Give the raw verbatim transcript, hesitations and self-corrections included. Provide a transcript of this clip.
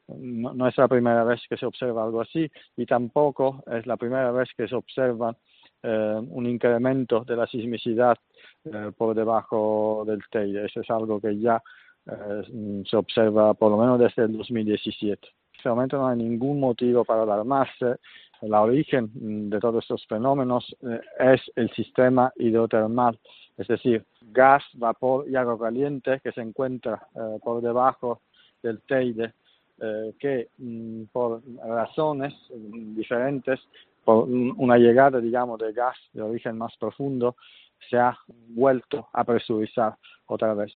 no, no es la primera vez que se observa algo así y tampoco es la primera vez que se observa eh, un incremento de la sismicidad eh, por debajo del Teide. Eso es algo que ya eh, se observa por lo menos desde el dos mil diecisiete. En este momento no hay ningún motivo para alarmarse. El origen de todos estos fenómenos eh, es el sistema hidrotermal, es decir, gas, vapor y agua caliente que se encuentra eh, por debajo del Teide, eh, que mm, por razones mm, diferentes, por una llegada, digamos, de gas de origen más profundo, se ha vuelto a presurizar otra vez.